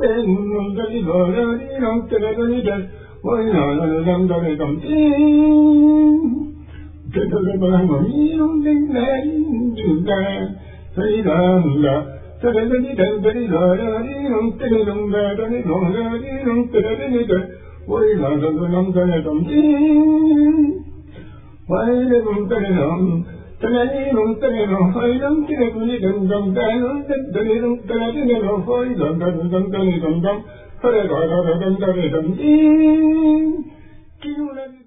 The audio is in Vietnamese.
tên cái gọi là đi làm cái đó đi chơi ôi là làm đó để cầm tin cái đó là làm mà mi không đến đây chúng ta thấy là cái đó đi chơi cái gọi là đi làm cái đó làm đó đi gọi là đi làm cái đó đi chơi ôi là làm đó để cầm tin ôi là làm cái đó Tani nung tani no hoi dum tani kuni dum dum tani nung tani no hoi dum tani dum dum hoi dum dum dum dum